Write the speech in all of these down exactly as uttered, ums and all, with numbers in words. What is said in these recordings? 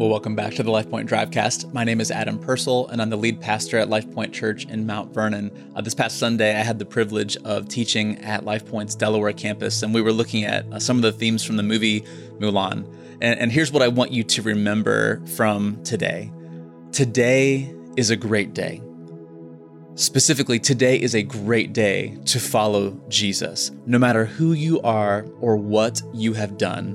Well, welcome back to the LifePoint Drivecast. My name is Adam Purcell, and I'm the lead pastor at LifePoint Church in Mount Vernon. Uh, this past Sunday, I had the privilege of teaching at LifePoint's Delaware campus, and we were looking at uh, some of the themes from the movie Mulan. And, and here's what I want you to remember from today. Today is a great day. Specifically, today is a great day to follow Jesus. No matter who you are or what you have done,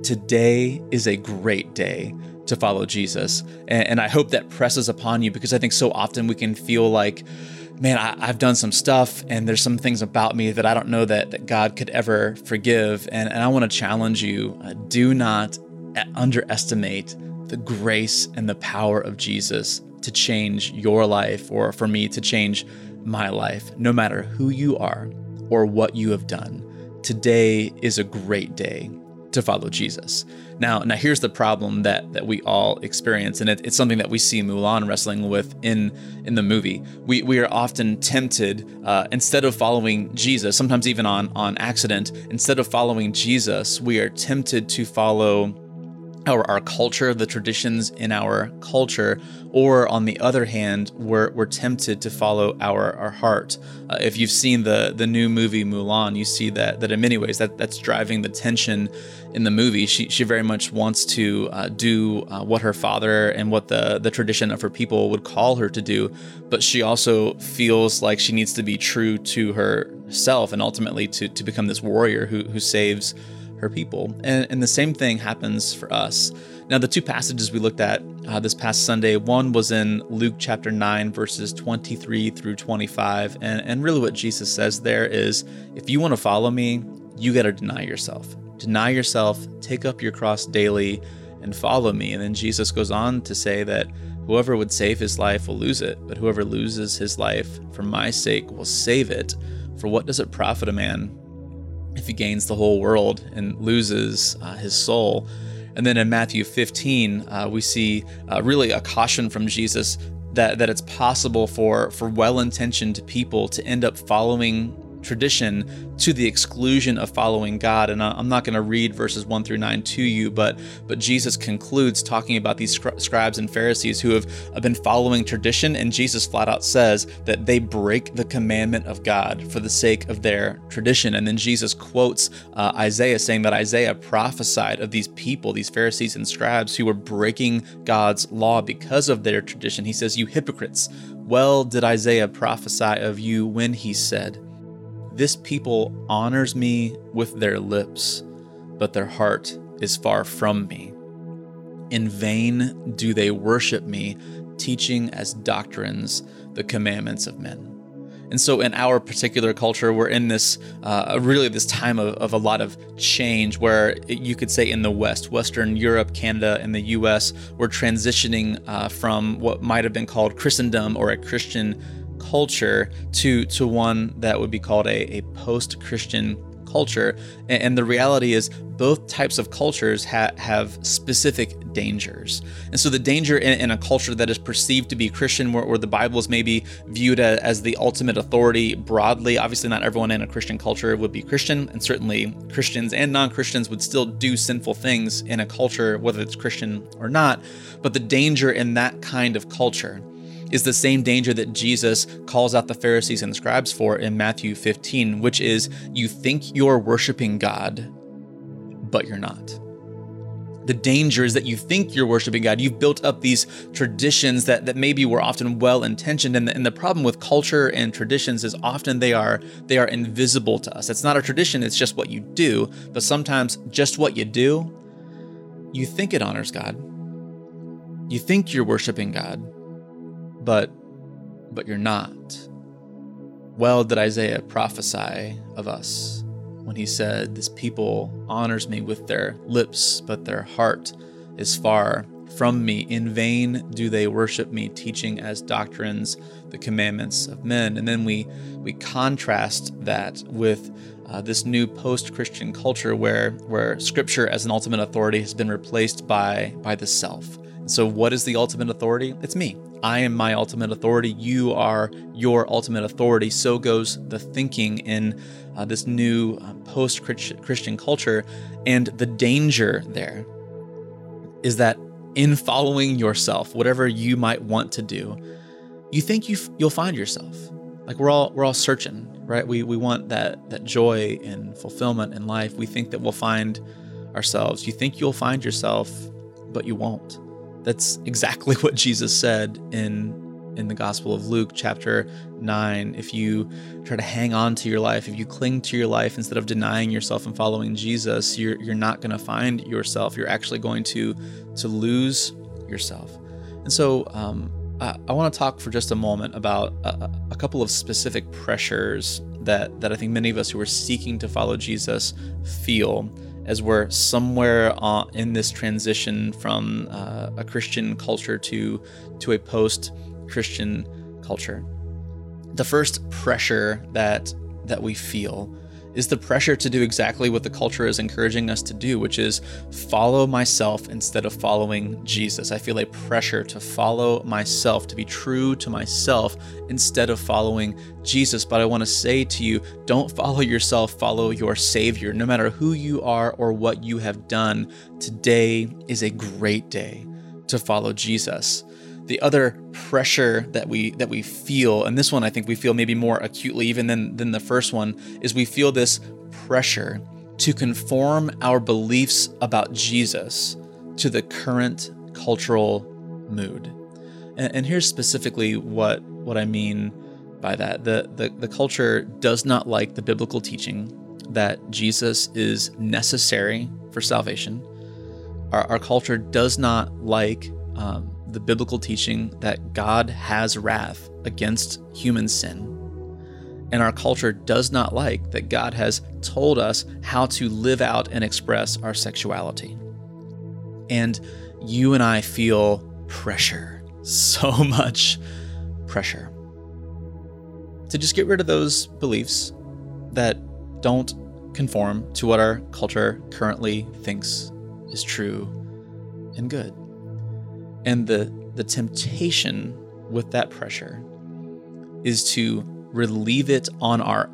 today is a great day to follow Jesus. And, and I hope that presses upon you, because I think so often we can feel like, man, I, I've done some stuff and there's some things about me that I don't know that, that God could ever forgive. And, and I want to challenge you, uh, do not underestimate the grace and the power of Jesus to change your life, or for me to change my life. No matter who you are or what you have done, today is a great day to follow Jesus. Now, now here's the problem that that we all experience, and it, it's something that we see Mulan wrestling with in in the movie. We we are often tempted, uh, instead of following Jesus, sometimes even on on accident, instead of following Jesus, we are tempted to follow Our, our culture, the traditions in our culture, or on the other hand, we're, we're tempted to follow our, our heart. Uh, if you've seen the the new movie Mulan, you see that that in many ways that that's driving the tension in the movie. She she very much wants to uh, do uh, what her father and what the the tradition of her people would call her to do, but she also feels like she needs to be true to herself and ultimately to to become this warrior who who saves her people. And, and the same thing happens for us. Now, the two passages we looked at uh, this past Sunday, one was in Luke chapter nine, verses twenty-three through twenty-five. And, and really what Jesus says there is, if you want to follow me, you got to deny yourself. Deny yourself, take up your cross daily, and follow me. And then Jesus goes on to say that whoever would save his life will lose it, but whoever loses his life for my sake will save it. For what does it profit a man if he gains the whole world and loses uh, his soul? And then in Matthew fifteen, uh, we see uh, really a caution from Jesus that, that it's possible for, for well-intentioned people to end up following tradition to the exclusion of following God. And I'm not going to read verses one through nine to you, but but Jesus concludes talking about these scri- scribes and Pharisees who have been following tradition, and Jesus flat out says that they break the commandment of God for the sake of their tradition. And then Jesus quotes uh, Isaiah, saying that Isaiah prophesied of these people, these Pharisees and scribes, who were breaking God's law because of their tradition. He says, "You hypocrites, well did Isaiah prophesy of you when he said, 'This people honors me with their lips, but their heart is far from me. In vain do they worship me, teaching as doctrines the commandments of men.'" And so in our particular culture, we're in this, uh, really this time of, of a lot of change, where you could say in the West, Western Europe, Canada, and the U S, we're transitioning uh, from what might have been called Christendom or a Christian culture to to one that would be called a, a post-Christian culture. And, and the reality is both types of cultures ha- have specific dangers. And so the danger in, in a culture that is perceived to be Christian, where, where the Bible is maybe viewed as, as the ultimate authority broadly. Obviously, not everyone in a Christian culture would be Christian, and certainly Christians and non-Christians would still do sinful things in a culture, whether it's Christian or not. But the danger in that kind of culture is the same danger that Jesus calls out the Pharisees and scribes for in Matthew fifteen, which is you think you're worshiping God, but you're not. The danger is that you think you're worshiping God. You've built up these traditions that, that maybe were often well-intentioned. And the, and the problem with culture and traditions is often they are they are invisible to us. It's not a tradition, it's just what you do. But sometimes just what you do, you think it honors God. You think you're worshiping God, but but you're not. Well did Isaiah prophesy of us when he said, "This people honors me with their lips, but their heart is far from me. In vain do they worship me, teaching as doctrines the commandments of men." And then we we contrast that with uh, this new post-Christian culture where where Scripture as an ultimate authority has been replaced by by the self. And so what is the ultimate authority? It's me. I am my ultimate authority. You are your ultimate authority. So goes the thinking in uh, this new uh, post-Christian culture. And the danger there is that in following yourself, whatever you might want to do, you think you you'll find yourself. Like we're all we're all searching, right? We we want that that joy and fulfillment in life. We think that we'll find ourselves. You think you'll find yourself, but you won't. That's exactly what Jesus said in in the Gospel of Luke, chapter nine. If you try to hang on to your life, if you cling to your life instead of denying yourself and following Jesus, you're you're not going to find yourself. You're actually going to to lose yourself. And so um, I, I want to talk for just a moment about a, a couple of specific pressures that that I think many of us who are seeking to follow Jesus feel as we're somewhere uh, in this transition from uh, a Christian culture to to a post-Christian culture. The first pressure that that we feel is the pressure to do exactly what the culture is encouraging us to do, which is follow myself instead of following Jesus. I feel a pressure to follow myself, to be true to myself instead of following Jesus. But I want to say to you, don't follow yourself, follow your Savior. No matter who you are or what you have done, today is a great day to follow Jesus. The other pressure that we that we feel, and this one I think we feel maybe more acutely even than, than the first one, is we feel this pressure to conform our beliefs about Jesus to the current cultural mood. And, and here's specifically what, what I mean by that. The, the, the culture does not like the biblical teaching that Jesus is necessary for salvation. Our, our culture does not like um, the biblical teaching that God has wrath against human sin. And our culture does not like that God has told us how to live out and express our sexuality. And you and I feel pressure, so much pressure, to just get rid of those beliefs that don't conform to what our culture currently thinks is true and good. And the, the temptation with that pressure is to relieve it on our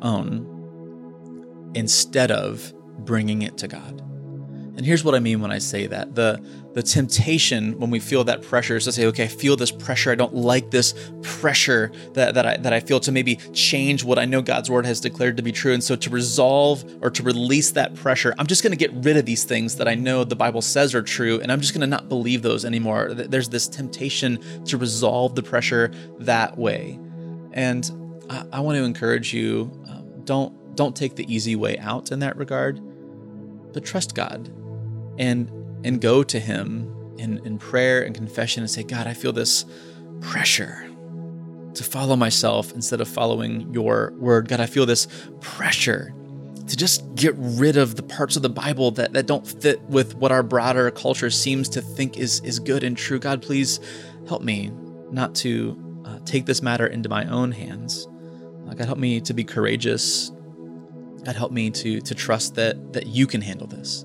own instead of bringing it to God. And here's what I mean when I say that. The, the temptation when we feel that pressure is to say, okay, I feel this pressure. I don't like this pressure that, that, I, that I feel to maybe change what I know God's word has declared to be true. And so to resolve or to release that pressure, I'm just going to get rid of these things that I know the Bible says are true, and I'm just going to not believe those anymore. There's this temptation to resolve the pressure that way. And I, I want to encourage you, um, don't, don't take the easy way out in that regard, but trust God. And and go to him in, in prayer and confession and say, God, I feel this pressure to follow myself instead of following your word. God, I feel this pressure to just get rid of the parts of the Bible that, that don't fit with what our broader culture seems to think is, is good and true. God, please help me not to uh, take this matter into my own hands. Uh, God, help me to be courageous. God, help me to, to trust that, that you can handle this.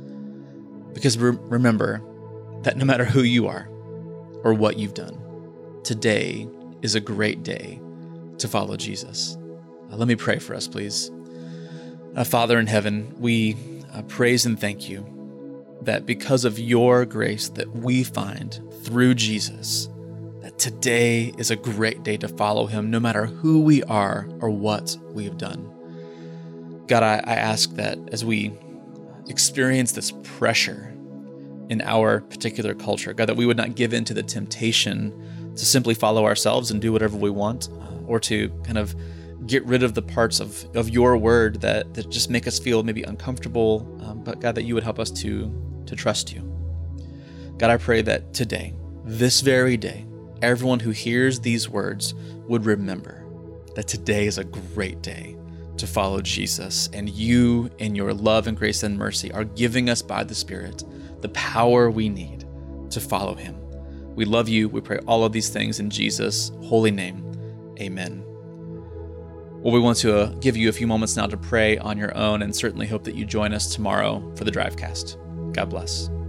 Because re- remember that no matter who you are or what you've done, today is a great day to follow Jesus. Uh, let me pray for us, please. Uh, Father in heaven, we uh, praise and thank you that because of your grace that we find through Jesus, that today is a great day to follow him, no matter who we are or what we have done. God, I, I ask that as we experience this pressure in our particular culture, God, that we would not give in to the temptation to simply follow ourselves and do whatever we want, uh, or to kind of get rid of the parts of, of your word that, that just make us feel maybe uncomfortable, um, but God, that you would help us to, to trust you. God, I pray that today, this very day, everyone who hears these words would remember that today is a great day to follow Jesus, and you in your love and grace and mercy are giving us by the Spirit the power we need to follow him. We love you. We pray all of these things in Jesus' holy name. Amen. Well, we want to uh, give you a few moments now to pray on your own, and certainly hope that you join us tomorrow for the Drivecast. God bless.